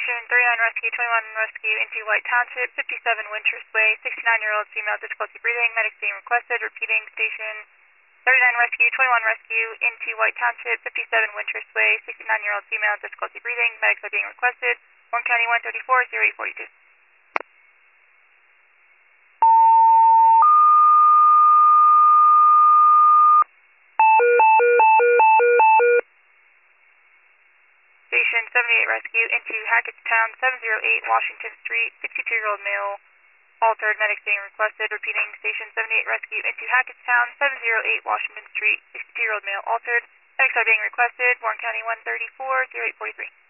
Station 39 Rescue, 21 Rescue into White Township, 57 Wintrust Way, 69-year-old female, difficulty breathing, medics being requested. Repeating, Station 39 Rescue, 21 Rescue into White Township, 57 Wintrust Way, 69-year-old female, difficulty breathing, medics are being requested. Warren County 134, 0842. Station 78 Rescue into Hackettstown, 708 Washington Street, 62-year-old male, altered, medics being requested. Repeating, Station 78 Rescue into Hackettstown, 708 Washington Street, 62-year-old male, altered, medics are being requested. Warren County 134, 0843.